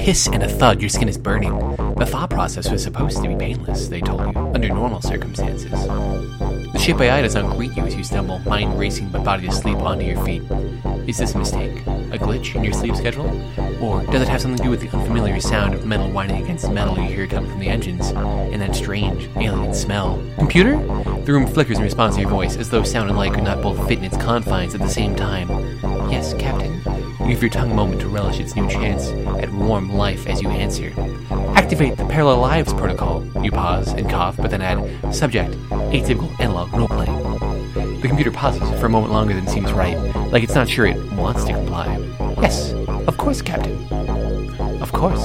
hiss and a thud, your skin is burning. The thaw process was supposed to be painless, they told you, under normal circumstances. The ship AI does not greet you as you stumble, mind racing but body asleep, onto your feet. Is this a mistake? A glitch in your sleep schedule? Or does it have something to do with the unfamiliar sound of metal whining against metal you hear coming from the engines, and that strange, alien smell? Computer? The room flickers in response to your voice, as though sound and light could not both fit in its confines at the same time. Yes, Captain. You give your tongue a moment to relish its new chance at warm life as you answer. Activate the Parallel Lives protocol. You pause and cough, but then add, subject, atypical analog role-playing. The computer pauses for a moment longer than seems right, like it's not sure it wants to comply. Yes, of course, Captain. Of course.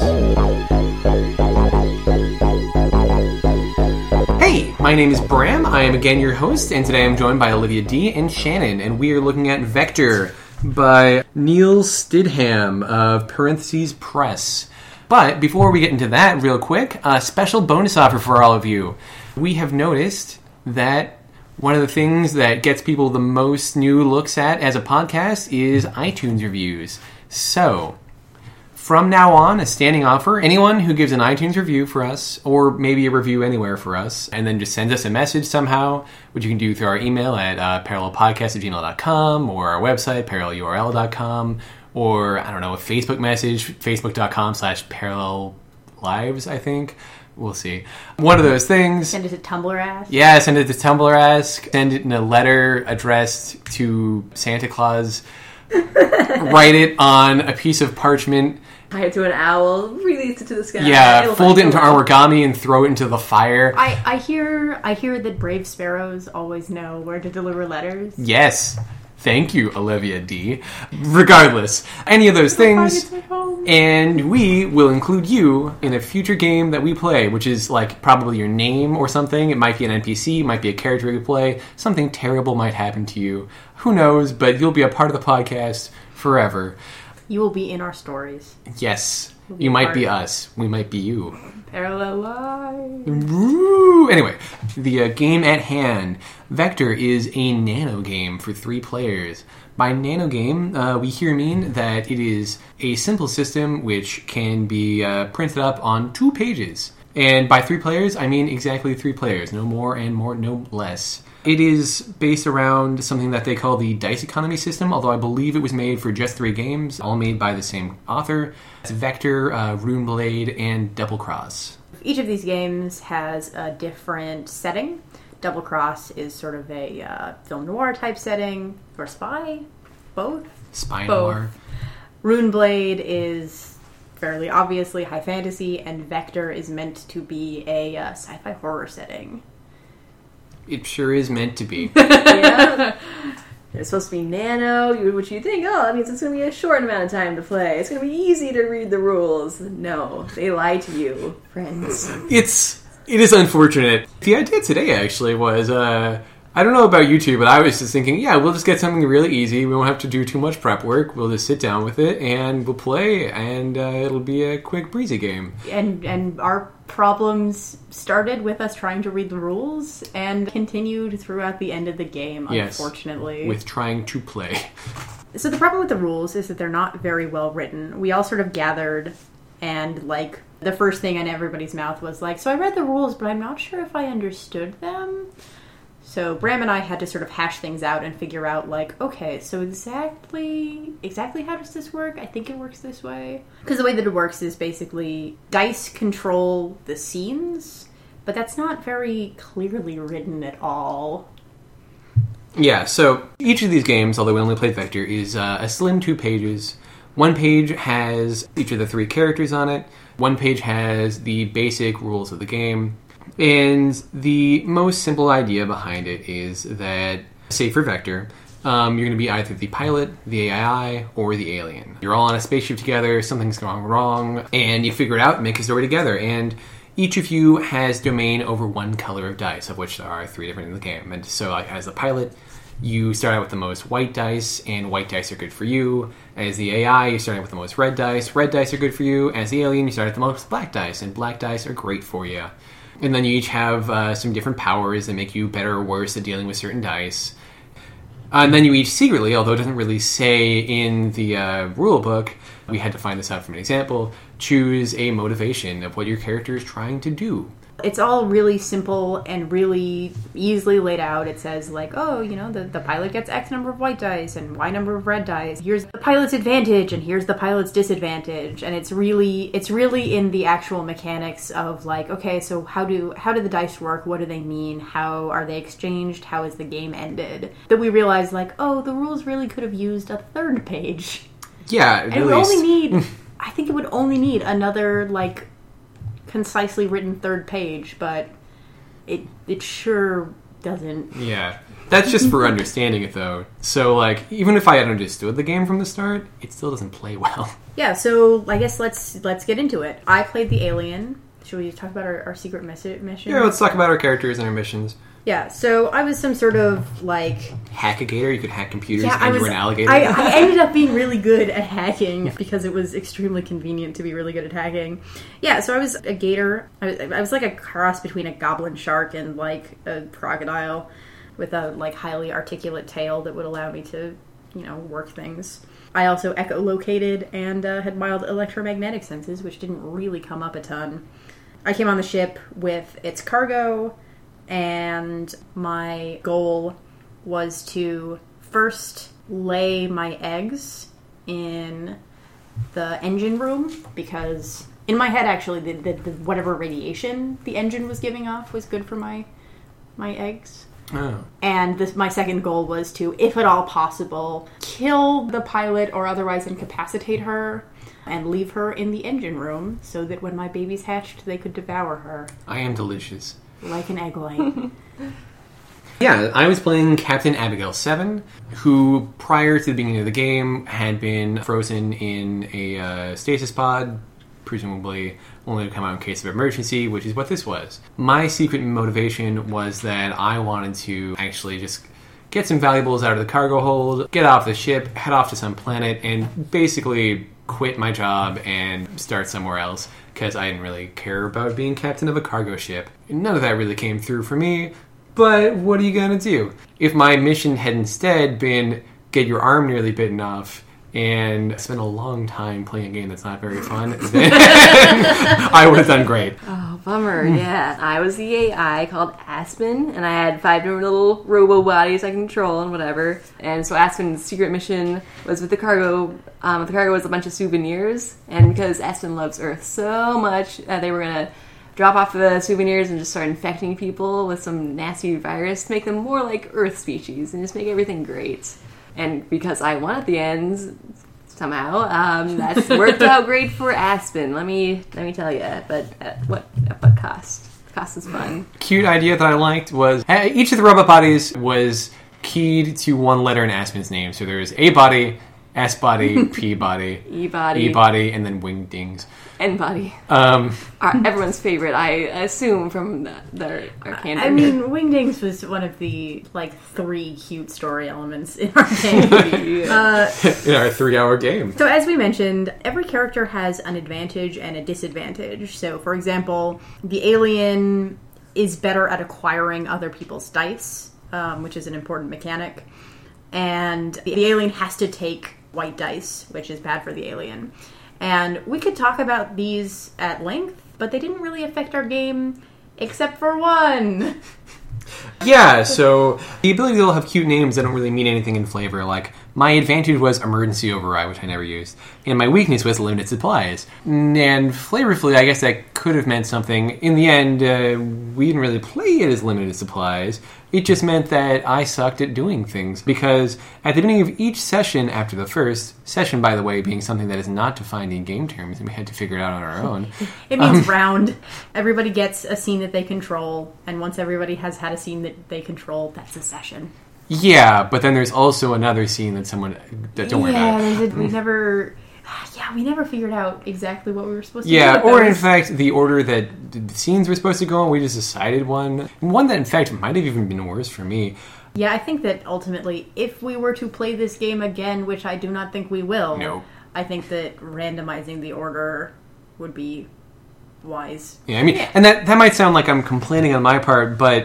Hey, my name is Bram. I am again your host, and today I'm joined by Olivia D. and Shannon, and we are looking at Vector by Neil Stidham of Parentheses Press. But before we get into that real quick, a special bonus offer for all of you. We have noticed that one of the things that gets people the most new looks at as a podcast is iTunes reviews. So, from now on, a standing offer, anyone who gives an iTunes review for us, or maybe a review anywhere for us, and then just sends us a message somehow, which you can do through our email at parallelpodcast@gmail.com, or our website, parallelurl.com, or, I don't know, a Facebook message, facebook.com/parallellives, I think. We'll see. One of those things. Send it to Tumblr Ask. Yeah, send it to Tumblr Ask. Send it in a letter addressed to Santa Claus. Write it on a piece of parchment. Tie it to an owl. Release it to the sky. Yeah, fold it into origami and throw it into the fire. I hear that brave sparrows always know where to deliver letters. Yes. Thank you, Olivia D. Regardless, any of those things, and we will include you in a future game that we play, which is like probably your name or something. It might be an NPC, it might be a character you play. Something terrible might happen to you. Who knows, but you'll be a part of the podcast forever. You will be in our stories. Yes. You might be us. We might be you. Parallel Lives. Anyway, the game at hand. Vector is a nano game for 3 players. By nano game, we here mean that it is a simple system which can be printed up on 2 pages. And by 3 players, I mean exactly 3 players. No more and no less. It is based around something that they call the dice economy system, although I believe it was made for just 3 games, all made by the same author. It's Vector, Runeblade, and Double Cross. Each of these games has a different setting. Double Cross is sort of a film noir type setting, or spy, both. Spy noir. Runeblade is fairly obviously high fantasy, and Vector is meant to be a sci-fi horror setting. It sure is meant to be. Yeah. It's supposed to be nano, which you think, oh, that means it's going to be a short amount of time to play. It's going to be easy to read the rules. No, they lie to you, friends. It is unfortunate. The idea today actually was, I don't know about you two, but I was just thinking, yeah, we'll just get something really easy. We won't have to do too much prep work. We'll just sit down with it and we'll play, and it'll be a quick, breezy game. And our problems started with us trying to read the rules and continued throughout the end of the game, unfortunately. Yes, with trying to play. So the problem with the rules is that they're not very well written. We all sort of gathered, and like the first thing in everybody's mouth was like, so I read the rules, but I'm not sure if I understood them. So Bram and I had to sort of hash things out and figure out, like, okay, so exactly how does this work? I think it works this way. Because the way that it works is basically dice control the scenes, but that's not very clearly written at all. Yeah, so each of these games, although we only played Vector, is a slim 2 pages. 1 page has each of the 3 characters on it. 1 page has the basic rules of the game. And the most simple idea behind it is that, say for Vector, you're going to be either the pilot, the AI, or the alien. You're all on a spaceship together, something's gone wrong, and you figure it out and make a story together. And each of you has domain over 1 color of dice, of which there are 3 different in the game. And so, like, as the pilot, you start out with the most white dice, and white dice are good for you. As the AI, you start out with the most red dice are good for you. As the alien, you start with the most black dice, and black dice are great for you. And then you each have some different powers that make you better or worse at dealing with certain dice. And then you each secretly, although it doesn't really say in the rule book, we had to find this out from an example, choose a motivation of what your character is trying to do. It's all really simple and really easily laid out. It says, like, oh, you know, the pilot gets X number of white dice and Y number of red dice. Here's the pilot's advantage and here's the pilot's disadvantage. And it's really in the actual mechanics of, like, okay, so how do the dice work? What do they mean? How are they exchanged? How is the game ended? That we realized, like, oh, the rules really could have used a third page. Yeah, and it would only need, I think it would only need another, like, concisely written third page, but it sure doesn't. Yeah. That's just for understanding it, though. So, like, even if I had understood the game from the start, it still doesn't play well. Yeah, so I guess let's get into it. I played the alien. Should we talk about our secret mission? Yeah, let's talk about our characters and our missions. Yeah, so I was some sort of, like... Hack-a-gator? You could hack computers and you were an alligator? I ended up being really good at hacking because it was extremely convenient to be really good at hacking. Yeah, so I was a gator. I was like a cross between a goblin shark and, like, a crocodile with a, like, highly articulate tail that would allow me to, you know, work things. I also echolocated and had mild electromagnetic senses, which didn't really come up a ton. I came on the ship with its cargo... And my goal was to first lay my eggs in the engine room, because in my head, actually, the whatever radiation the engine was giving off was good for my eggs. Oh. And my second goal was to, if at all possible, kill the pilot or otherwise incapacitate her and leave her in the engine room so that when my babies hatched, they could devour her. I am delicious. Like an egg white. Yeah, I was playing Captain Abigail 7, who, prior to the beginning of the game, had been frozen in a stasis pod, presumably only to come out in case of emergency, which is what this was. My secret motivation was that I wanted to actually just get some valuables out of the cargo hold, get off the ship, head off to some planet, and basically quit my job and start somewhere else, because I didn't really care about being captain of a cargo ship. None of that really came through for me, but what are you gonna do? If my mission had instead been get your arm nearly bitten off and spend a long time playing a game that's not very fun, then I would have done great. Oh, bummer. Yeah. I was the AI called Aspen, and I had 5 different little robo bodies I control and whatever. And so Aspen's secret mission was with the cargo. The cargo was a bunch of souvenirs, and because Aspen loves Earth so much, they were going to drop off the souvenirs and just start infecting people with some nasty virus to make them more like Earth species and just make everything great. And because I won at the end, somehow, that's worked out great for Aspen. Let me tell you. But at what cost? The cost is fun. Cute idea that I liked was each of the robot bodies was keyed to one letter in Aspen's name. So there's A body, S body, P body, E body, and then wingdings. N body. Everyone's favorite, I assume, from their canon. I mean, wingdings was one of the, like, 3 cute story elements in our game. In our 3-hour game. So as we mentioned, every character has an advantage and a disadvantage. So, for example, the alien is better at acquiring other people's dice, which is an important mechanic. And the alien has to take white dice, which is bad for the alien. And we could talk about these at length, but they didn't really affect our game, except for one. Yeah, so the ability to have cute names that don't really mean anything in flavor. Like, my advantage was emergency override, which I never used. And my weakness was limited supplies. And flavorfully, I guess that could have meant something. In the end, we didn't really play it as limited supplies. It just meant that I sucked at doing things. Because at the beginning of each session after the first, session, by the way, being something that is not defined in game terms, and we had to figure it out on our own. It means round. Everybody gets a scene that they control, and once everybody has had a scene that they control, that's a session. Yeah, but then there's also another scene that don't worry about it. We never figured out exactly what we were supposed to do. Yeah, or in fact, the order that the scenes were supposed to go in, we just decided one. One that, in fact, might have even been worse for me. Yeah, I think that ultimately, if we were to play this game again, which I do not think we will, no. I think that randomizing the order would be wise. Yeah, I mean, and that might sound like I'm complaining on my part, but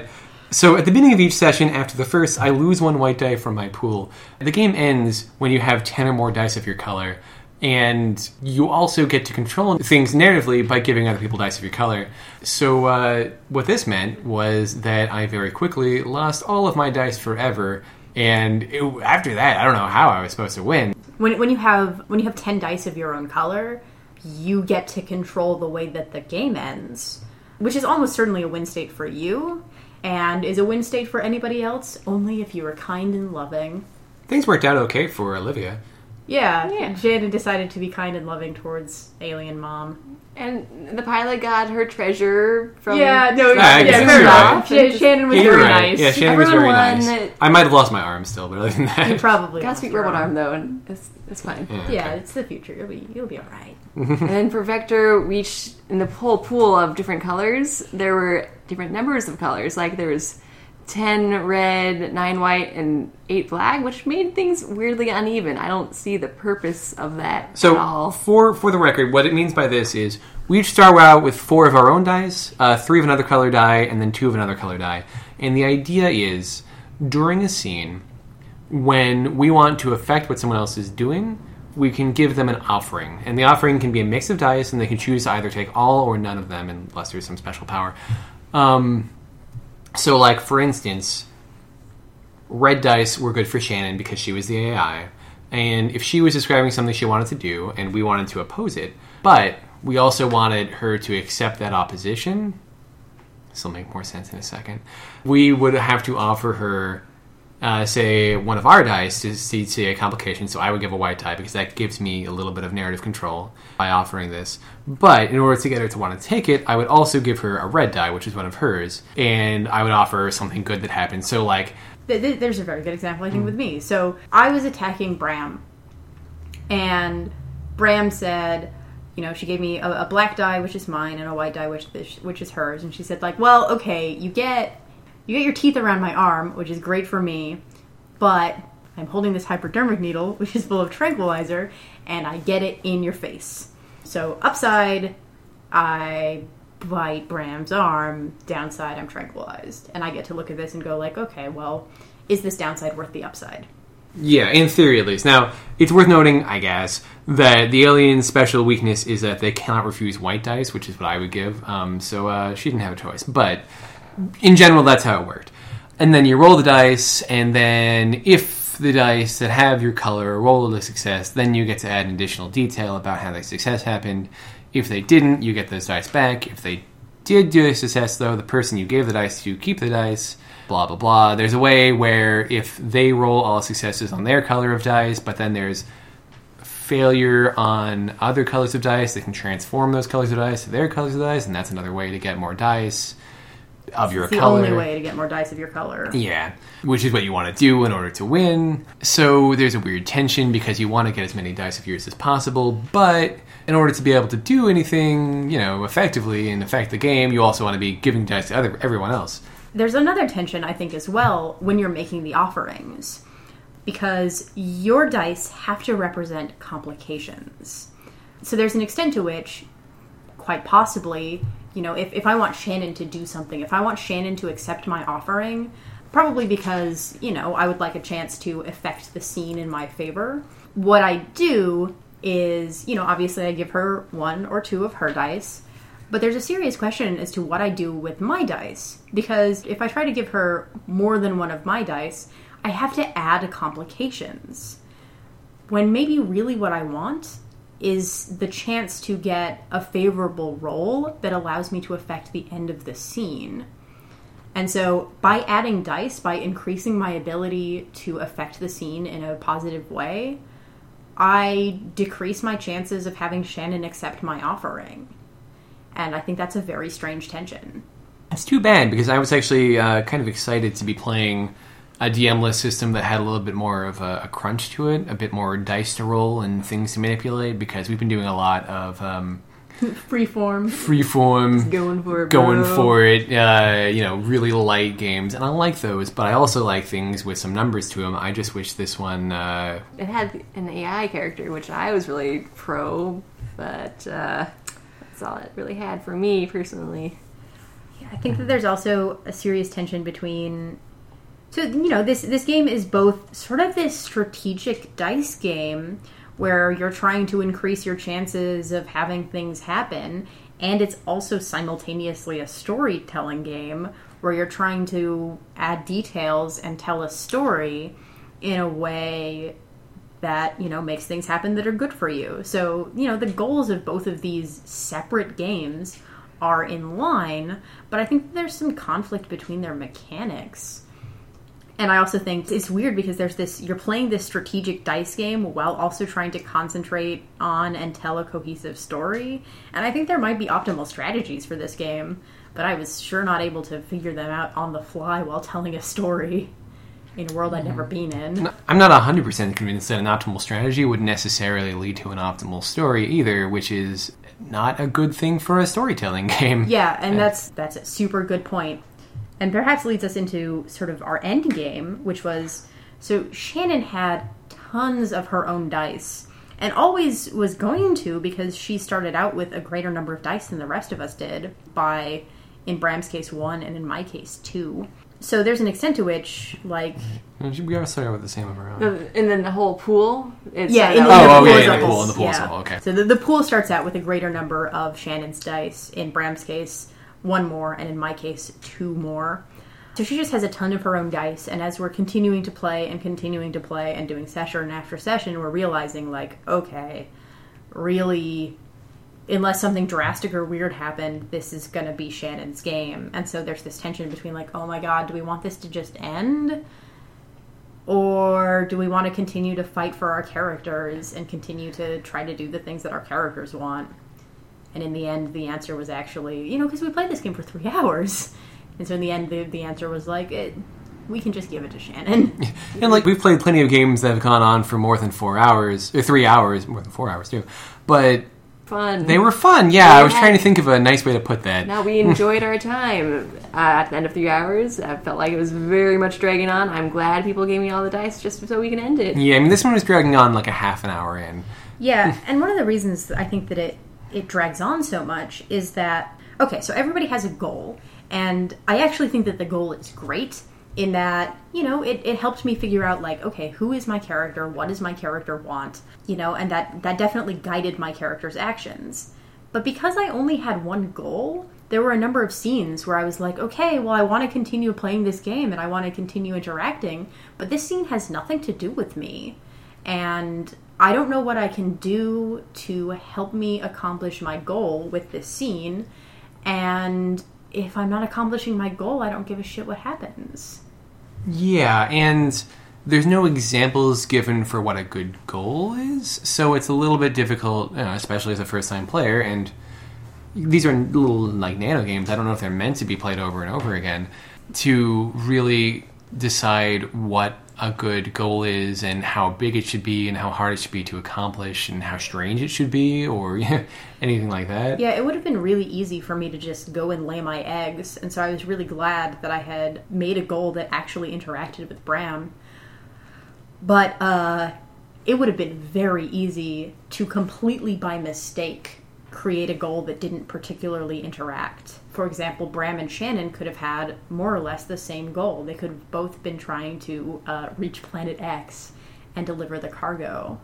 So at the beginning of each session, after the first, I lose 1 white die from my pool. The game ends when you have 10 or more dice of your color, and you also get to control things narratively by giving other people dice of your color. So what this meant was that I very quickly lost all of my dice forever, and after that, I don't know how I was supposed to win. When you have 10 dice of your own color, you get to control the way that the game ends, which is almost certainly a win state for you. And is a win state for anybody else only if you are kind and loving. Things worked out okay for Olivia. Yeah. Shannon decided to be kind and loving towards Alien Mom. And the pilot got her treasure from... Fair enough. Shannon was very nice. Yeah, Shannon was very nice. I might have lost my arm still, but other than that... You probably got a sweet robot arm, though, and it's fine. Yeah, it's the future. You'll be alright. And then for Vector, in the whole pool of different colors, there were different numbers of colors. Like, there was 10 red, 9 white, and 8 black, which made things weirdly uneven. I don't see the purpose of that at all. For the record, what it means by this is we each start out with 4 of our own dice, 3 of another color die, and then 2 of another color die. And the idea is, during a scene, when we want to affect what someone else is doing, we can give them an offering. And the offering can be a mix of dice, and they can choose to either take all or none of them, unless there's some special power. So, like, for instance, red dice were good for Shannon because she was the AI. And if she was describing something she wanted to do, and we wanted to oppose it, but we also wanted her to accept that opposition, this will make more sense in a second, we would have to offer her, say, one of our dice to see a complication. So I would give a white die because that gives me a little bit of narrative control by offering this. But in order to get her to want to take it, I would also give her a red die, which is one of hers, and I would offer her something good that happened. So, like... There's a very good example, I think, with me. So I was attacking Bram, and Bram said... she gave me a black die, which is mine, and a white die, which is hers. And she said, like, well, okay, you get your teeth around my arm, which is great for me, but I'm holding this hypodermic needle, which is full of tranquilizer, and I get it in your face. So upside, I bite Bram's arm. Downside, I'm tranquilized. And I get to look at this and go like, okay, well, is this downside worth the upside? Yeah, in theory at least. Now, it's worth noting, I guess, that the alien's special weakness is that they cannot refuse white dice, which is what I would give. So she didn't have a choice. But in general, that's how it worked. And then you roll the dice, and then if the dice that have your color roll a success, then you get to add an additional detail about how the success happened. If they didn't, you get those dice back. If they did do a success, though, the person you gave the dice to keep the dice, blah, blah, blah. There's a way where if they roll all successes on their color of dice, but then there's failure on other colors of dice, they can transform those colors of dice to their colors of dice, and that's another way to get more dice of your color. The only way to get more dice of your color. Yeah, which is what you want to do in order to win. So there's a weird tension because you want to get as many dice of yours as possible, but in order to be able to do anything, effectively and affect the game, you also want to be giving dice to everyone else. There's another tension, I think, as well when you're making the offerings, because your dice have to represent complications. So there's an extent to which, quite possibly, if I want Shannon to do something, if I want Shannon to accept my offering, probably because, I would like a chance to affect the scene in my favor, what I do is, obviously I give her 1 or 2 of her dice, but there's a serious question as to what I do with my dice, because if I try to give her more than 1 of my dice, I have to add complications, when maybe really what I want is the chance to get a favorable roll that allows me to affect the end of the scene. And so by adding dice, by increasing my ability to affect the scene in a positive way, I decrease my chances of having Shannon accept my offering. And I think that's a very strange tension. It's too bad, because I was actually kind of excited to be playing a DM-less system that had a little bit more of a crunch to it, a bit more dice to roll and things to manipulate, because we've been doing a lot of freeform, just going for it, really light games, and I like those, but I also like things with some numbers to them. I just wish this one it had an AI character, which I was really pro, but that's all it really had for me personally. I think that there's also a serious tension between... So, this game is both sort of this strategic dice game where you're trying to increase your chances of having things happen, and it's also simultaneously a storytelling game where you're trying to add details and tell a story in a way that, makes things happen that are good for you. So, the goals of both of these separate games are in line, but I think there's some conflict between their mechanics. And I also think it's weird because you're playing this strategic dice game while also trying to concentrate on and tell a cohesive story. And I think there might be optimal strategies for this game, but I was sure not able to figure them out on the fly while telling a story in a world I'd never been in. I'm not 100% convinced that an optimal strategy would necessarily lead to an optimal story either, which is not a good thing for a storytelling game. Yeah, and that's a super good point. And perhaps leads us into sort of our end game, which was... So Shannon had tons of her own dice, and always was going to because she started out with a greater number of dice than the rest of us did by, in Bram's case, 1, and in my case, 2. So there's an extent to which, like... We gotta start out with the same of our own. And then the whole pool? In the pool. So, okay. So the pool starts out with a greater number of Shannon's dice. In Bram's case, 1 more, and in my case, 2 more. So she just has a ton of her own dice, and as we're continuing to play and doing session after session, we're realizing, like, okay, really, unless something drastic or weird happened, this is going to be Shannon's game. And so there's this tension between, like, oh my god, do we want this to just end? Or do we want to continue to fight for our characters and continue to try to do the things that our characters want? And in the end, the answer was actually, because we played this game for 3 hours. And so in the end, the answer was like, we can just give it to Shannon. And like, we've played plenty of games that have gone on for more than 4 hours, or 3 hours, more than 4 hours too. But fun. They were fun, yeah. I was trying to think of a nice way to put that. No, we enjoyed our time. At the end of 3 hours, I felt like it was very much dragging on. I'm glad people gave me all the dice just so we can end it. Yeah, I mean, this one was dragging on like a half an hour in. Yeah, and one of the reasons I think that it drags on so much is that, okay, so everybody has a goal. And I actually think that the goal is great in that, it helped me figure out, like, okay, who is my character? What does my character want? And that definitely guided my character's actions. But because I only had one goal, there were a number of scenes where I was like, okay, well, I want to continue playing this game and I want to continue interacting, but this scene has nothing to do with me. And I don't know what I can do to help me accomplish my goal with this scene. And if I'm not accomplishing my goal, I don't give a shit what happens. Yeah, and there's no examples given for what a good goal is, so it's a little bit difficult, especially as a first-time player, and these are little, like, nano games. I don't know if they're meant to be played over and over again, to really decide what a good goal is and how big it should be and how hard it should be to accomplish and how strange it should be or anything like that. Yeah, it would have been really easy for me to just go and lay my eggs, and so I was really glad that I had made a goal that actually interacted with Bram. But it would have been very easy to completely by mistake create a goal that didn't particularly interact. For example, Bram and Shannon could have had more or less the same goal. They could have both been trying to reach Planet X and deliver the cargo.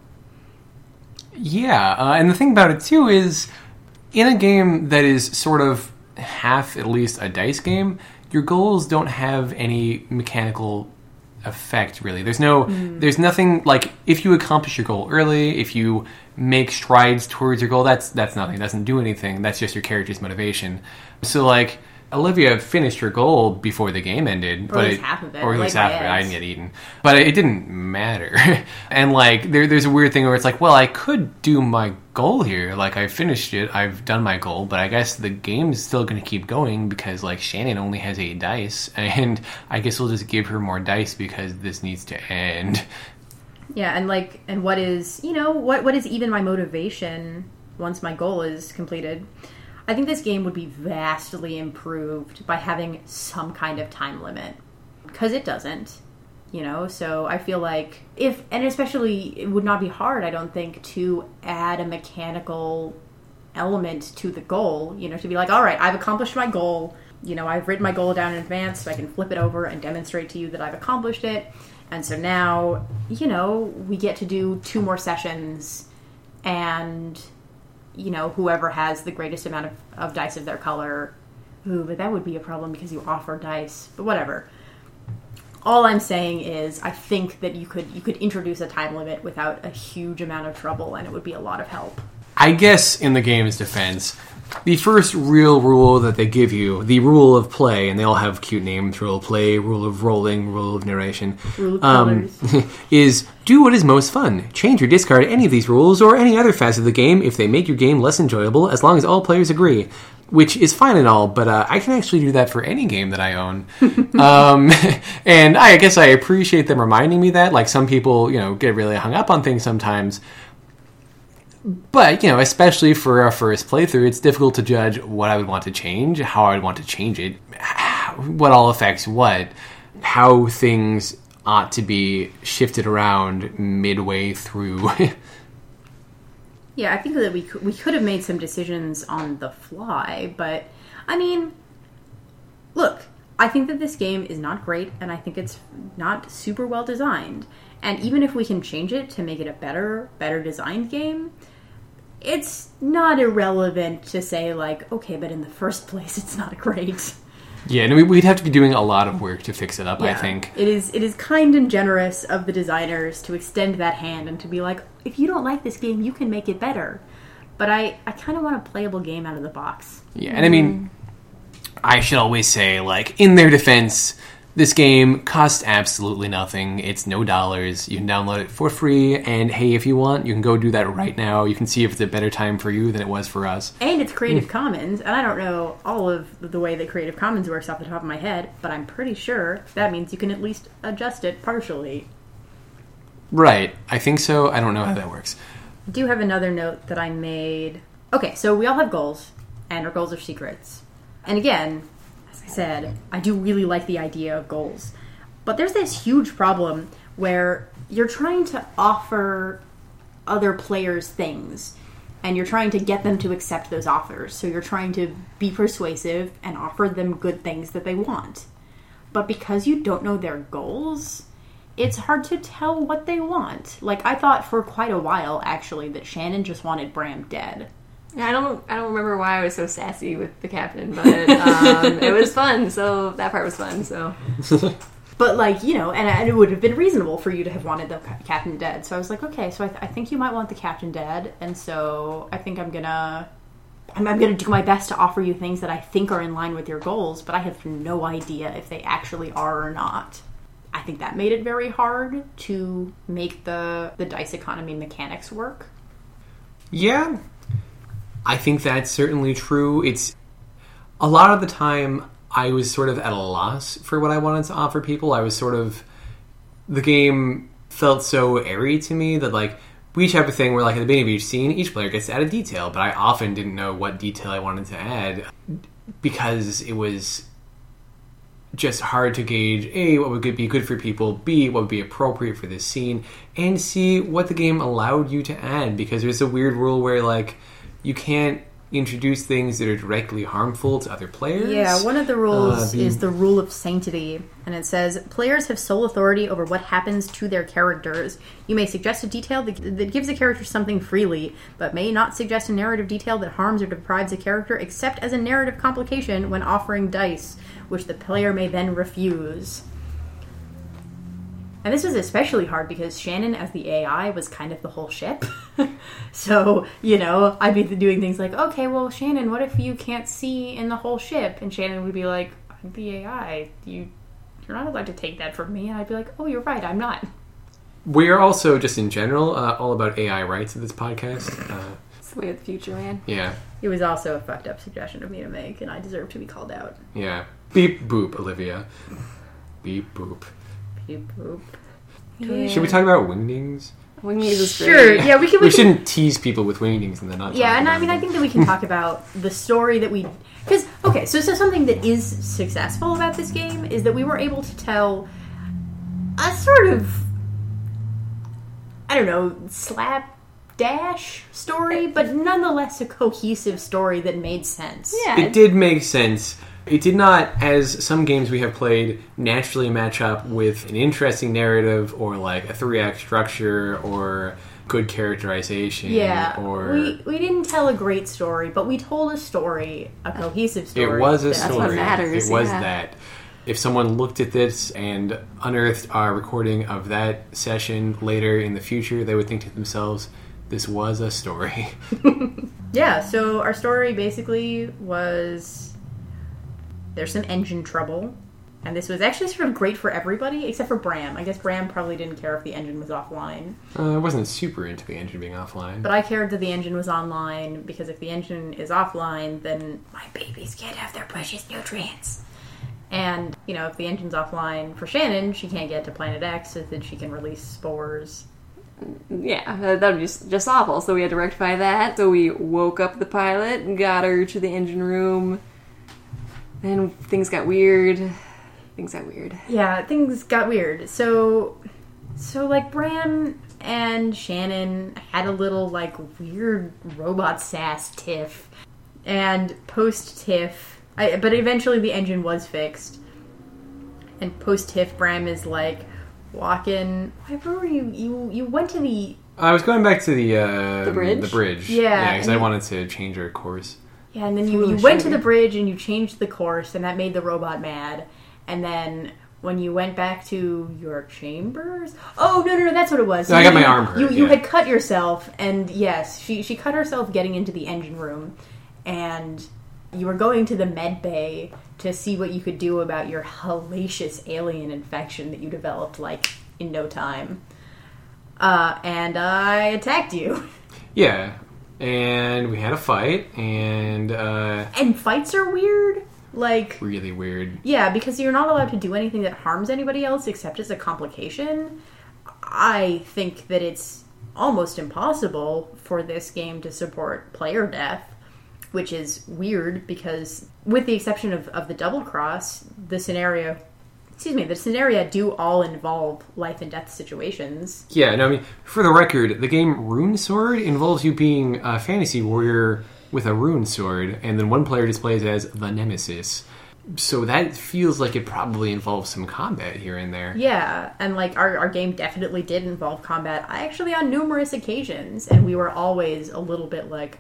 Yeah, and the thing about it, too, is in a game that is sort of half, at least, a dice game, your goals don't have any mechanical effect, really. There's nothing, like, if you accomplish your goal early, if you make strides towards your goal, that's nothing. It doesn't do anything. That's just your character's motivation. So, like, Olivia finished her goal before the game ended. Or at least half of it. Or at least half of it. I didn't get eaten. But it didn't matter. And, like, there's a weird thing where it's like, well, I could do my goal here. Like, I finished it. I've done my goal. But I guess the game's still going to keep going because, like, Shannon only has 8 dice. And I guess we'll just give her more dice because this needs to end. Yeah, and what is, what is even my motivation once my goal is completed? I think this game would be vastly improved by having some kind of time limit. Because it doesn't, so I feel like and especially it would not be hard, I don't think, to add a mechanical element to the goal, to be like, all right, I've accomplished my goal, I've written my goal down in advance so I can flip it over and demonstrate to you that I've accomplished it. And so now, we get to do 2 more sessions, and, whoever has the greatest amount of dice of their color. Ooh, but that would be a problem because you offer dice. But whatever. All I'm saying is I think that you could introduce a time limit without a huge amount of trouble, and it would be a lot of help. I guess in the game's defense, the first real rule that they give you, the rule of play, and they all have cute names, rule of play, rule of rolling, rule of narration, Rule of colors. is do what is most fun. Change or discard any of these rules or any other facet of the game if they make your game less enjoyable, as long as all players agree. Which is fine and all, but I can actually do that for any game that I own. And I guess I appreciate them reminding me that. Like, some people, get really hung up on things sometimes. But, especially for a first playthrough, it's difficult to judge what I would want to change, how I would want to change it, what all affects what, how things ought to be shifted around midway through. Yeah, I think that we could have made some decisions on the fly, but, look, I think that this game is not great, and I think it's not super well designed. And even if we can change it to make it a better designed game, it's not irrelevant to say, like, okay, but in the first place, it's not great. Yeah, and we'd have to be doing a lot of work to fix it up, I think. It is kind and generous of the designers to extend that hand and to be like, if you don't like this game, you can make it better. But I kind of want a playable game out of the box. Yeah, and I should always say, like, in their defense, this game costs absolutely nothing. It's no dollars. You can download it for free, and hey, if you want, you can go do that right now. You can see if it's a better time for you than it was for us. And it's Creative Commons, and I don't know all of the way that Creative Commons works off the top of my head, but I'm pretty sure that means you can at least adjust it partially. Right. I think so. I don't know how that works. I do have another note that I made. Okay, so we all have goals, and our goals are secrets. And again, as I said, I do really like the idea of goals. But there's this huge problem where you're trying to offer other players things, and you're trying to get them to accept those offers. So you're trying to be persuasive and offer them good things that they want. But because you don't know their goals, it's hard to tell what they want. Like, I thought for quite a while, actually, that Shannon just wanted Bram dead. Yeah, I don't remember why I was so sassy with the captain, but it was fun. So that part was fun. So, but like, and it would have been reasonable for you to have wanted the captain dead. So I was like, okay, so I think you might want the captain dead, and so I think I'm gonna do my best to offer you things that I think are in line with your goals, but I have no idea if they actually are or not. I think that made it very hard to make the dice economy mechanics work. Yeah. I think that's certainly true. It's a lot of the time I was sort of at a loss for what I wanted to offer people. I was sort of, the game felt so airy to me that, like, we each have a thing where, like, at the beginning of each scene, each player gets to add a detail, but I often didn't know what detail I wanted to add because it was just hard to gauge, A, what would be good for people, B, what would be appropriate for this scene, and C, what the game allowed you to add, because there's a weird rule where, like, you can't introduce things that are directly harmful to other players. Yeah, one of the rules is the rule of sanctity, and it says, players have sole authority over what happens to their characters. You may suggest a detail that gives a character something freely, but may not suggest a narrative detail that harms or deprives a character except as a narrative complication when offering dice, which the player may then refuse. And this was especially hard because Shannon, as the AI, was kind of the whole ship. So, I'd be doing things like, okay, well, Shannon, what if you can't see in the whole ship? And Shannon would be like, I'm the AI. You're not allowed to take that from me. And I'd be like, oh, you're right, I'm not. We're also, just in general, all about AI rights at this podcast. It's the way of the future, man. Yeah. It was also a fucked up suggestion of me to make, and I deserve to be called out. Yeah. Beep boop, Olivia. Beep boop. Beep boop. Yeah. Should we talk about wingdings? Wingdings is great. Sure, yeah, we can. We shouldn't tease people with wingdings and then not. Yeah, and I I think that we can talk about the story that we. Because, okay, so something that is successful about this game is that we were able to tell a sort of, I don't know, slapdash story, but nonetheless a cohesive story that made sense. Yeah. It did make sense It did not, as some games we have played, naturally match up with an interesting narrative or like a 3-act structure or good characterization. Yeah, or we didn't tell a great story, but we told a story, a cohesive story. it was a That's story. what matters, It was yeah. that. If someone looked at this and unearthed our recording of that session later in the future, they would think to themselves, this was a story. Yeah, so our story basically was there's some engine trouble, and this was actually sort of great for everybody except for Bram. I guess Bram probably didn't care if the engine was offline, I wasn't super into the engine being offline. but I cared that the engine was online because if the engine is offline, then my babies can't have their precious nutrients. And, you know, if the engine's offline for Shannon, she can't get to Planet X so that she can release spores. Yeah, that would be just awful. So we had to rectify that. So we woke up the pilot and got her to the engine room. Then things got weird. Yeah, things got weird. So like, Bram and Shannon had a little, like, weird robot sass tiff. And post-tiff... but eventually the engine was fixed. And post-tiff, Bram is, like, walking... Where were you? You went to the... I was going back to the bridge? The bridge. Yeah, because I wanted to change our course. Yeah, and then you went to the bridge and you changed the course, and that made the robot mad. And then when you went back to your chambers... Oh, no, that's what it was. No, I got my arm hurt, You yeah. had cut yourself, and yes, she cut herself getting into the engine room. And you were going to the med bay to see what you could do about your hellacious alien infection that you developed, like, in no time. And I attacked you. Yeah, and we had a fight, and And fights are weird. Like, really weird. yeah, because you're not allowed to do anything that harms anybody else except as a complication. I think that it's almost impossible for this game to support player death, which is weird because, with the exception of the double cross, the scenario do all involve life and death situations. Yeah, no, I mean, for the record, the game Rune Sword involves you being a fantasy warrior with a rune sword, and then one player displays as the Nemesis. So that feels like it probably involves some combat here and there. Yeah, and like our game definitely did involve combat, actually on numerous occasions, and we were always a little bit like,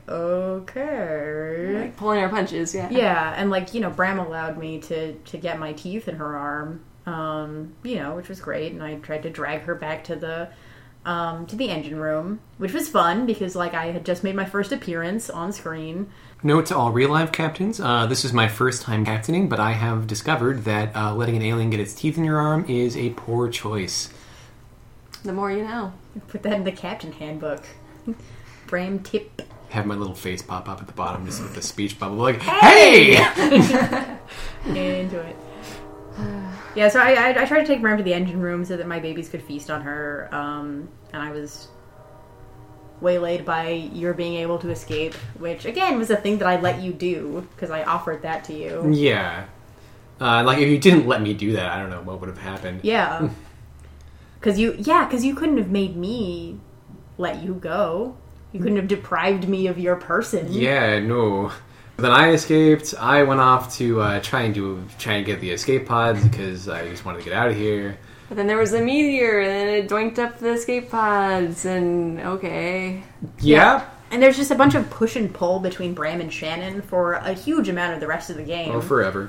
okay. Like pulling our punches, yeah. Yeah, and like, you know, Bram allowed me to get my teeth in her arm, you know, which was great, and I tried to drag her back to the engine room, which was fun because, like, I had just made my first appearance on screen. Note to all real-life captains, this is my first time captaining, but I have discovered that letting an alien get its teeth in your arm is a poor choice. The more you know. Put that in the captain handbook. Bram tip. Have my little face pop up at the bottom just with the speech bubble, like, hey! Into it. Yeah, so I tried to take Bram to the engine room so that my babies could feast on her, and I was waylaid by your being able to escape, which, again, was a thing that I let you do, because I offered that to you. Yeah. Like, if you didn't let me do that, I don't know what would have happened. Yeah. Because you couldn't have made me let you go. You couldn't have deprived me of your person. Yeah, no. Then I escaped. I went off to try and get the escape pods because I just wanted to get out of here. But then there was a meteor, and then it doinked up the escape pods, and okay. Yeah. And there's just a bunch of push and pull between Bram and Shannon for a huge amount of the rest of the game. Oh, forever.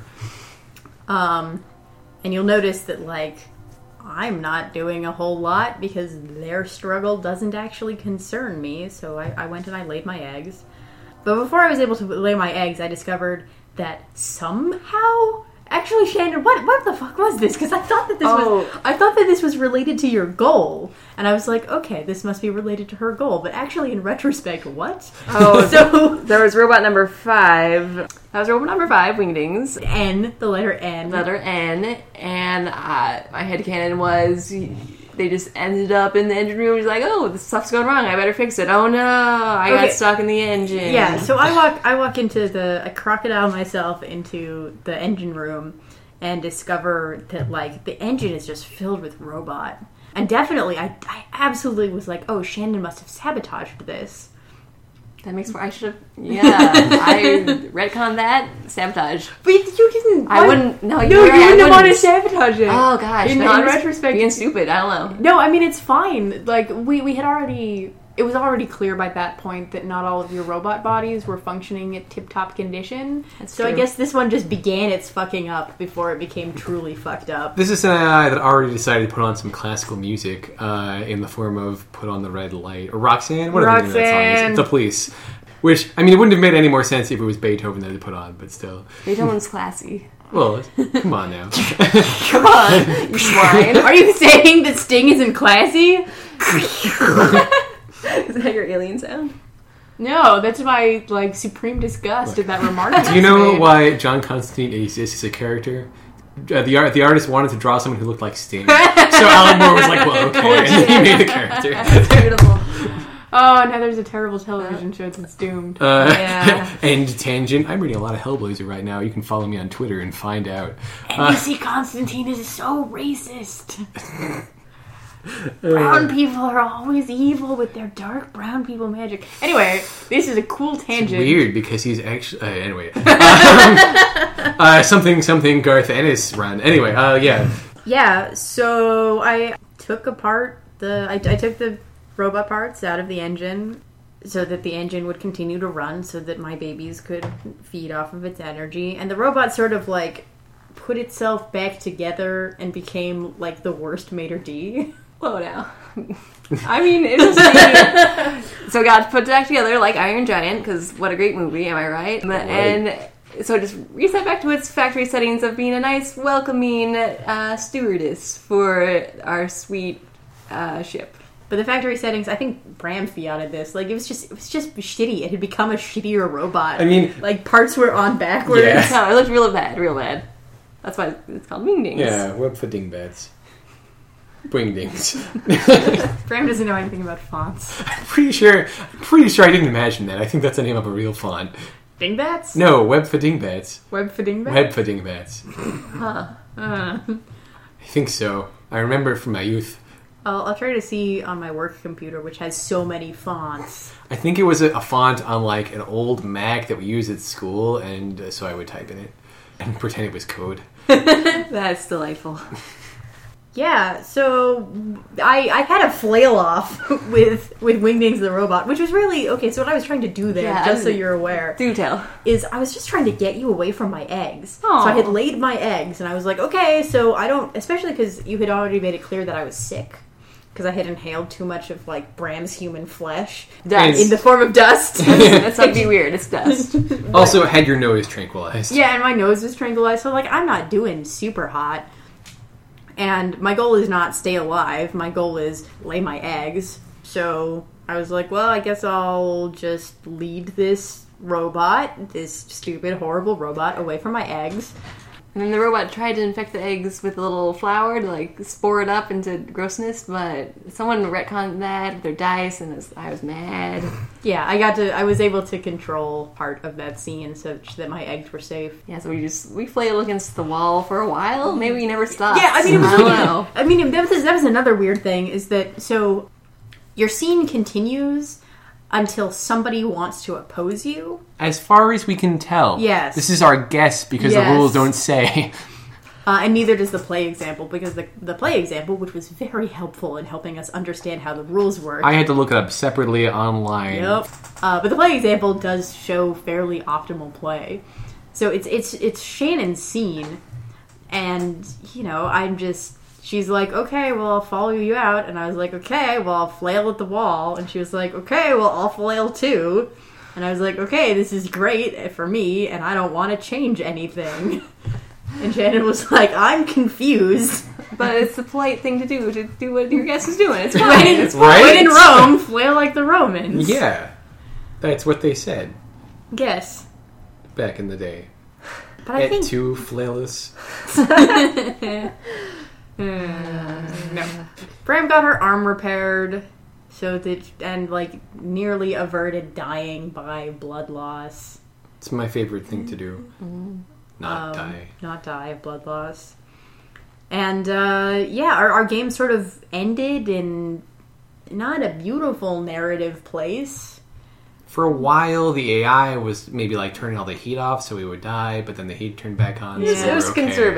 And you'll notice that, like, I'm not doing a whole lot because their struggle doesn't actually concern me, so I went and I laid my eggs. But before I was able to lay my eggs, I discovered that somehow... Actually, Shannon, what the fuck was this? Because I thought that this was related to your goal, and I was like, okay, this must be related to her goal. But actually, in retrospect, what? Oh, so there was robot number 5. That was robot number 5, Wingdings. N, the letter N, Letter N, and my headcanon was they just ended up in the engine room. He's like, oh, this stuff's going wrong. I better fix it. Oh no, I got stuck in the engine. Yeah, so I walk into I crocodile myself into the engine room and discover that, like, the engine is just filled with robot. And definitely, I absolutely was like, oh, Shannon must have sabotaged this. That makes I should have. Yeah, I retconned that. Sabotage. But you didn't. I wouldn't. No, No, you're right, you I wouldn't have wanted wouldn't. to sabotage it. Oh gosh, In no, I'm just retrospect, being stupid. I don't know. No, I mean it's fine. Like we had already. It was already clear by that point that not all of your robot bodies were functioning at tip-top condition. That's so I true. guess this one just began its fucking up before it became truly fucked up. This is an AI that already decided to put on some classical music in the form of "Put on the Red Light" or Roxanne, whatever the name of that song Roxanne. is. The Police. Which, I mean, it wouldn't have made any more sense if it was Beethoven that they put on, but still. Beethoven's classy. Well, come on now. Come on, you swine. Are you saying that Sting isn't classy? Is that your alien sound? No, that's my supreme disgust at that remark. Do you know why John Constantine exists as a character? The artist wanted to draw someone who looked like Sting. So Alan Moore was like, well, okay. And then he made the character. That's beautiful. Oh, now there's a terrible television show that's doomed. Yeah. And tangent. I'm reading a lot of Hellblazer right now. You can follow me on Twitter and find out. And you see, Constantine is so racist. Brown people are always evil with their dark brown people magic. Anyway, this is a cool tangent. Weird because he's actually anyway. Something Garth Ennis run. Anyway, yeah. Yeah, so I took apart I took the robot parts out of the engine so that the engine would continue to run so that my babies could feed off of its energy. And the robot sort of put itself back together and became the worst maitre d'. Whoa, now. I mean, it was me. So God put it back together like Iron Giant, because what a great movie, am I right? And so just reset back to its factory settings of being a nice, welcoming stewardess for our sweet ship. But the factory settings, I think Bram fiated this. It was just shitty. It had become a shittier robot. I mean, parts were on backwards. Yeah. No, it looked real bad. That's why it's called Wingdings. Yeah, web for dingbats. Wingdings. Bram doesn't know anything about fonts. I'm pretty sure I didn't imagine that. I think that's the name of a real font. Dingbats? No, web for dingbats. Web for dingbats? Web for dingbats. Huh. I think so. I remember it from my youth. I'll try to see on my work computer, which has so many fonts. I think it was a font on an old Mac that we used at school, and so I would type in it and pretend it was code. That's delightful. Yeah, so I had a flail off with Wingdings the robot, which was really okay. So what I was trying to do there, just so you're aware, Do tell. is I was just trying to get you away from my eggs. Aw. So I had laid my eggs, and I was like, okay, so I don't, especially because you had already made it clear that I was sick. Because I had inhaled too much of Bram's human flesh Dust. in the form of dust. That's not be weird. It's dust. Also, had your nose tranquilized. Yeah, and my nose was tranquilized, so I'm not doing super hot. And my goal is not stay alive. My goal is lay my eggs. So I was like, well, I guess I'll just lead this robot, this stupid, horrible robot, away from my eggs. And then the robot tried to infect the eggs with a little flour to spore it up into grossness, but someone retconned that with their dice, and I was mad. Yeah, I was able to control part of that scene such that my eggs were safe. Yeah, so we flailed against the wall for a while. Maybe we never stopped. Yeah, I mean, it was I don't know. I mean, that was another weird thing, is that, so your scene continues until somebody wants to oppose you. As far as we can tell. Yes. This is our guess because Yes. the rules don't say. And neither does the play example, because the play example, which was very helpful in helping us understand how the rules work. I had to look it up separately online. Yep. But the play example does show fairly optimal play. So it's Shannon's scene, and she's like, okay, well, I'll follow you out. And I was like, okay, well, I'll flail at the wall. And she was like, okay, well, I'll flail too. And I was like, okay, this is great for me, and I don't want to change anything. And Shannon was like, I'm confused. But it's the polite thing to do what your guest is doing. It's When fine. in, It's Right? when in Rome, flail like the Romans. Yeah. That's what they said Guess. back in the day. But I Et think... tu, flailus. No. Bram got her arm repaired, and nearly averted dying by blood loss. It's my favorite thing to do. Not die. Not die of blood loss. And, our game sort of ended in not a beautiful narrative place. For a while, the AI was maybe like turning all the heat off so we would die, but then the heat turned back on. Yeah, so it was we're okay. conserve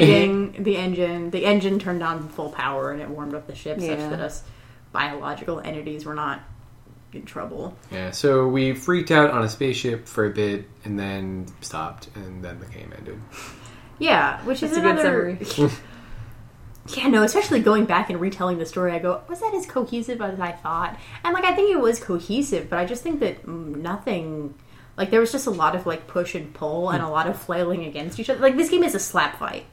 energy. The engine turned on full power and it warmed up the ship such Yeah. that us biological entities were not in trouble. Yeah, so we freaked out on a spaceship for a bit and then stopped, and then the game ended. Yeah, which is That's a good another. summary. Yeah, no, especially going back and retelling the story, I go, was that as cohesive as I thought? And, like, I think it was cohesive, but I just think that nothing... Like, there was just a lot of, like, push and pull and a lot of flailing against each other. Like, this game is a slap fight.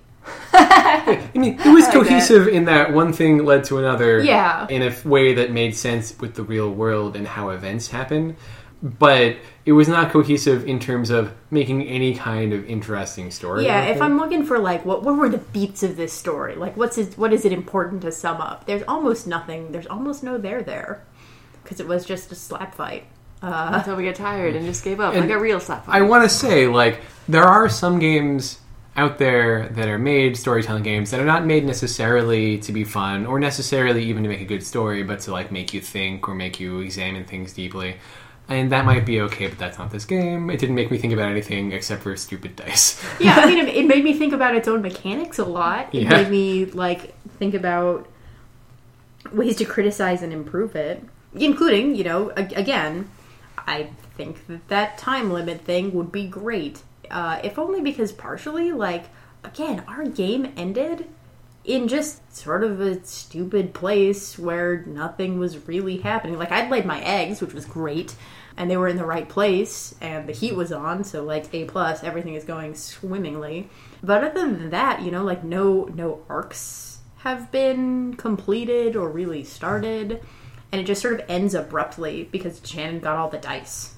I mean, it was cohesive in that one thing led to another Yeah. in a way that made sense with the real world and how events happen. But it was not cohesive in terms of making any kind of interesting story. Yeah, I if think. I'm looking for, like, what were the beats of this story? Like, what is it important to sum up? There's almost nothing. There's almost no there. Because it was just a slap fight. Until we get tired and just gave up, And like a real slap fight. I want to say, like, there are some games out there that are made, storytelling games, that are not made necessarily to be fun or necessarily even to make a good story, but to, like, make you think or make you examine things deeply. And that might be okay, but that's not this game. It didn't make me think about anything except for stupid dice. Yeah, I mean, it made me think about its own mechanics a lot. It Yeah. made me, like, think about ways to criticize and improve it. Including, you know, again, I think that time limit thing would be great. If only because partially, like, again, our game ended in just sort of a stupid place where nothing was really happening. Like, I'd laid my eggs, which was great, and they were in the right place, and the heat was on, so, like, A+, everything is going swimmingly. But other than that, you know, like, no arcs have been completed or really started, and it just sort of ends abruptly because Shannon got all the dice.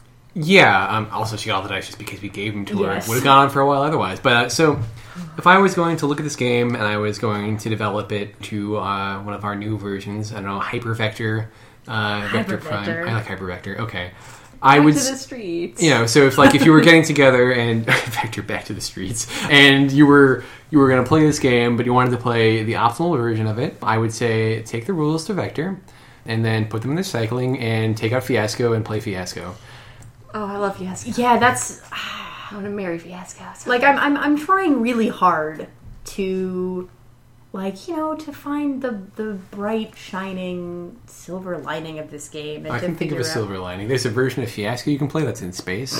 Yeah, also she got all the dice just because we gave them to Yes. her. Would have gone on for a while otherwise. But so, if I was going to look at this game and I was going to develop it to one of our new versions, I don't know, Hypervector, Vector Prime. Hypervector. I like Hypervector. Okay, I Back would. to the streets. You know, so if you were getting together and Vector back to the streets, and you were going to play this game, but you wanted to play the optimal version of it, I would say take the rules to Vector, and then put them in the cycling and take out Fiasco and play Fiasco. Oh, I love Fiasco. Yeah, that's... I want to marry Fiasco. So Like, I'm trying really hard to, like, you know, to find the bright, shining silver lining of this game. And I to can think of figure a silver lining. There's a version of Fiasco you can play that's in space.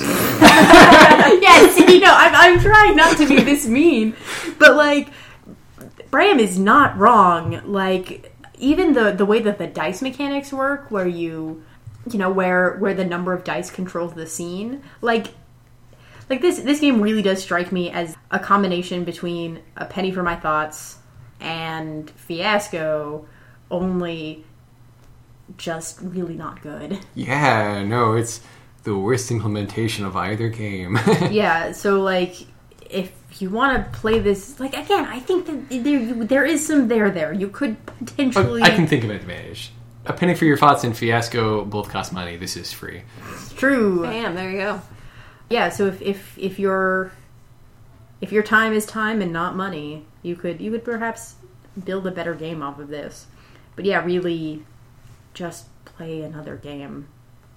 Yeah, see, no, I'm trying not to be this mean. But, like, Bram is not wrong. Like, even the way that the dice mechanics work, where you know, where the number of dice controls the scene, like this game really does strike me as a combination between A Penny for My Thoughts and Fiasco, only just really not good. Yeah, no, it's the worst implementation of either game. Yeah, so, like, if you want to play this, like, again, I think that there is some there. You could potentially... I can think of an advantage. A Penny for Your Thoughts and Fiasco both cost money. This is free. It's true. bam, there you go. Yeah, so if your time is time and not money, you could perhaps build a better game off of this. But yeah, really, just play another game.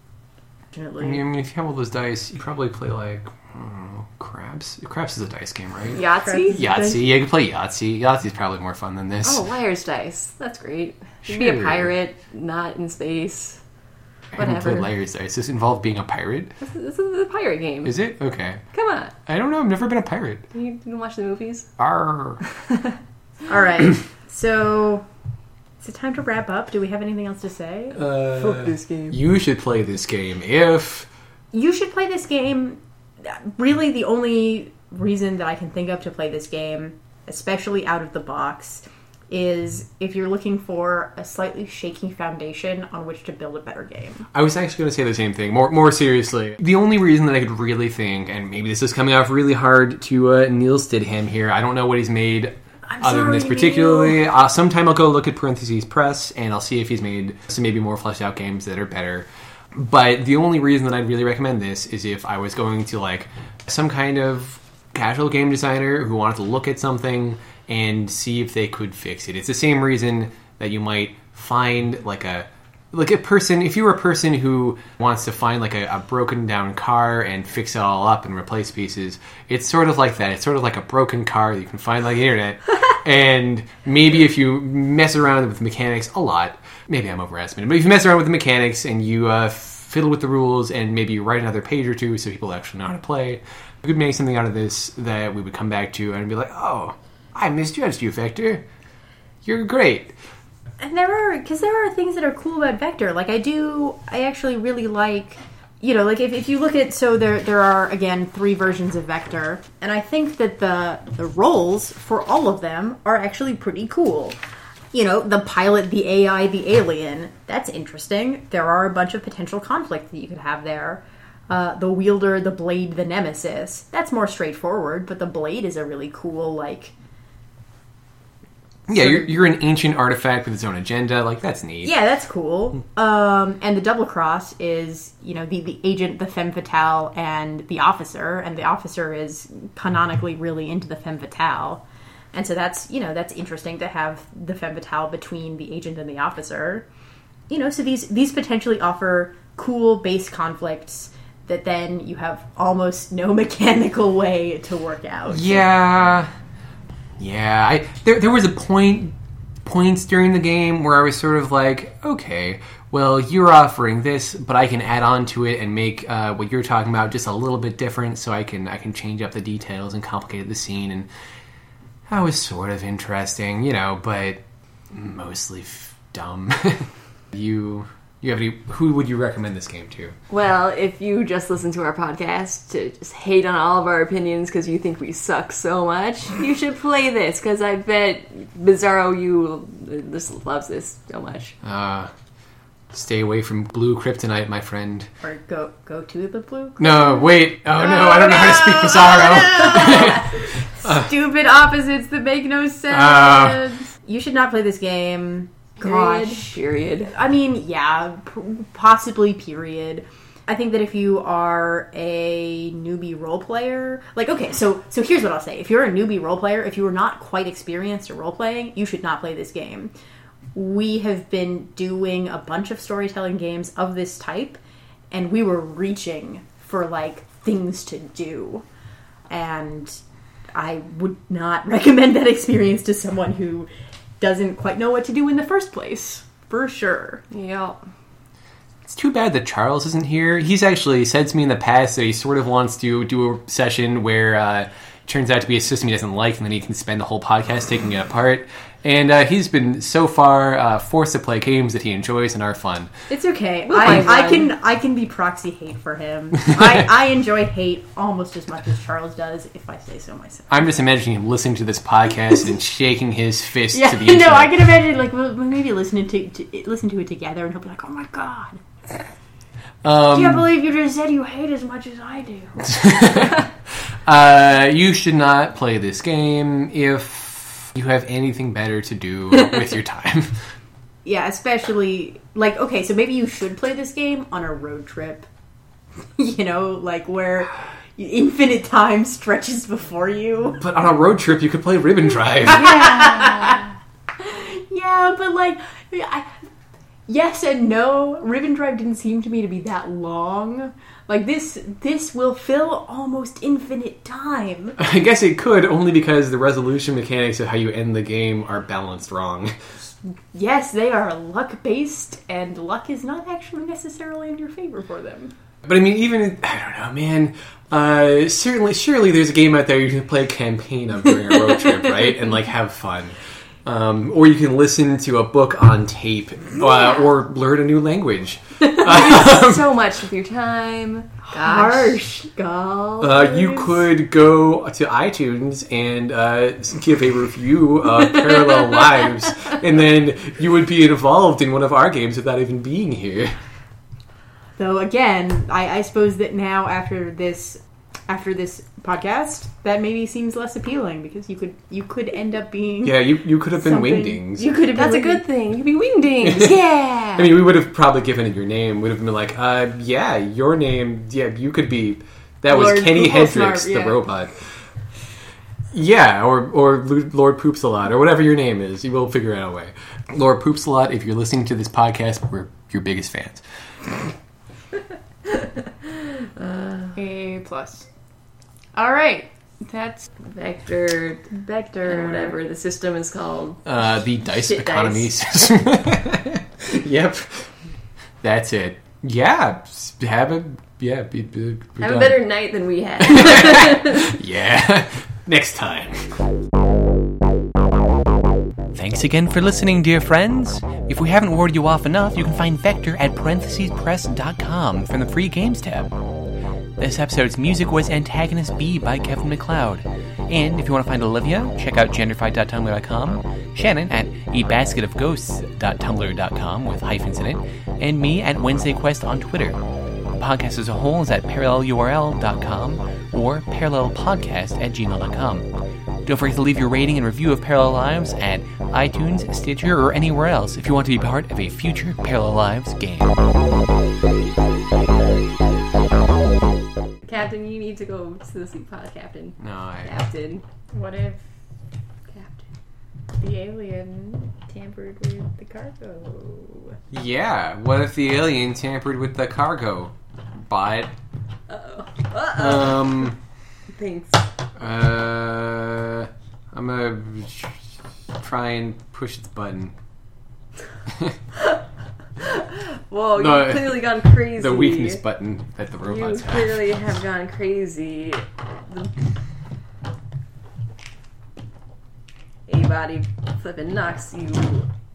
I mean, if you have all those dice, you probably play, like, I don't know, Craps? Craps is a dice game, right? Yahtzee? Yahtzee. Yeah, you can play Yahtzee. Yahtzee's probably more fun than this. Oh, Liar's Dice. That's great. You'd be a Sure. pirate, not in space. I haven't Whatever. played Liar's Dice. Does this involve being a pirate? This is a pirate game. Is it? Okay. Come on. I don't know. I've never been a pirate. You didn't watch the movies? Arr. All right, so is it time to wrap up? Do we have anything else to say? Fuck this game. You should play this game if... You should play this game. Really, the only reason that I can think of to play this game, especially out of the box, is if you're looking for a slightly shaky foundation on which to build a better game. I was actually going to say the same thing, more seriously. The only reason that I could really think, and maybe this is coming off really hard to Neil Stidham here, I don't know what he's made other than this sorry, particularly. Sometime I'll go look at parentheses press, and I'll see if he's made some maybe more fleshed out games that are better. But the only reason that I'd really recommend this is if I was going to, like, some kind of casual game designer who wanted to look at something and see if they could fix it. It's the same reason that you might find, like, a like if you were a person who wants to find like a broken down car and fix it all up and replace pieces, it's sort of like that. It's sort of like a broken car that you can find on the internet. And maybe if you mess around with mechanics a lot, maybe I'm overestimating, but if you mess around with the mechanics and you fiddle with the rules and maybe you write another page or two so people actually know how to play, you could make something out of this that we would come back to and be like, oh, I misjudged you, Vector. You're great. And there are things that are cool about Vector. Like I actually really like, like if you look at, so there are, again, 3 versions of Vector, and I think that the roles for all of them are actually pretty cool. The pilot, the AI, the alien, that's interesting. There are a bunch of potential conflict that you could have there. The wielder, the blade, the nemesis, that's more straightforward, but the blade is a really cool, like... Yeah, you're an ancient artifact with its own agenda. Like, that's neat. Yeah, that's cool. And the double cross is, the agent, the femme fatale, and the officer is canonically really into the femme fatale. And so that's interesting to have the femme fatale between the agent and the officer. So these potentially offer cool base conflicts that then you have almost no mechanical way to work out. Yeah. There was points during the game where I was sort of like, okay, well, you're offering this, but I can add on to it and make what you're talking about just a little bit different, so I can change up the details and complicate the scene, and that was sort of interesting, but mostly dumb. You have any? Who would you recommend this game to? Well, if you just listen to our podcast to just hate on all of our opinions because you think we suck so much, you should play this, because I bet Bizarro you just loves this so much. Stay away from blue kryptonite, my friend. Or go to the blue kryptonite? No, wait. Oh, no, I don't know how to speak Bizarro. Stupid opposites that make no sense. You should not play this game. Period. I mean, yeah, possibly period. I think that if you are a newbie role player, like, okay, so here's what I'll say. If you're a newbie role player, if you are not quite experienced at role playing, you should not play this game. We have been doing a bunch of storytelling games of this type, and we were reaching for, like, things to do. And I would not recommend that experience to someone who doesn't quite know what to do in the first place, for sure. Yeah. It's too bad that Charles isn't here. He's actually said to me in the past that he sort of wants to do a session where it turns out to be a system he doesn't like, and then he can spend the whole podcast taking it apart. And he's been so far forced to play games that he enjoys and are fun. It's okay. I can be proxy hate for him. I enjoy hate almost as much as Charles does, if I say so myself. I'm just imagining him listening to this podcast and shaking his fist to the internet. No, I can imagine, like, we'll maybe listen to it together, and he'll be like, oh my god. I can't believe you just said you hate as much as I do. You should not play this game if you have anything better to do with your time. Yeah, especially, like, okay, so maybe you should play this game on a road trip. Like, where infinite time stretches before you. But on a road trip, you could play Ribbon Drive. Yeah, but, like, yes and no. Ribbon Drive didn't seem to me to be that long. Like, this will fill almost infinite time. I guess it could, only because the resolution mechanics of how you end the game are balanced wrong. Yes, they are luck-based, and luck is not actually necessarily in your favor for them. But I mean, even, I don't know, man, surely there's a game out there you can play a campaign of during a road trip, right? And, like, have fun. Or you can listen to a book on tape, or learn a new language. So much with your time. Gosh. You could go to iTunes and give a review of Parallel Lives, and then you would be involved in one of our games without even being here. Though, again, I suppose that now after this podcast, that maybe seems less appealing, because you could end up being... Yeah, you could have been Wingdings. You could have been That's a good thing. You could be Wingdings. Yeah! I mean, we would have probably given it your name. We would have been like, yeah, your name, yeah, you could be... That was Lord Kenny Hendricks, Poopsnarf, yeah. the robot. Yeah, or Lord Poops a Lot, or whatever your name is. You will figure out a way. Lord Poops a Lot, if you're listening to this podcast, we're your biggest fans. A+. All right. That's Vector, whatever the system is called. The dice Shit economy dice. system. Yep. That's it. Yeah. Have a better night than we had. Yeah. Next time. Thanks again for listening, dear friends. If we haven't worded you off enough, you can find Vector at parenthesespress.com from the free games tab. This episode's music was Antagonist B by Kevin MacLeod. And if you want to find Olivia, check out genderfight.tumblr.com, Shannon at abasketofghosts.tumblr.com with hyphens in it, and me at WednesdayQuest on Twitter. The podcast as a whole is at parallelurl.com or parallelpodcast@gmail.com. Don't forget to leave your rating and review of Parallel Lives at iTunes, Stitcher, or anywhere else if you want to be part of a future Parallel Lives game. Captain, you need to go to the sleep pod, Captain. No, Captain. what if Captain. the alien tampered with the cargo? Yeah. What if the alien tampered with the cargo? But Thanks. I'm gonna try and push the button. Whoa, No, you've clearly gone crazy. The weakness button that the You robots have. clearly have gone crazy. A-body flipping knocks you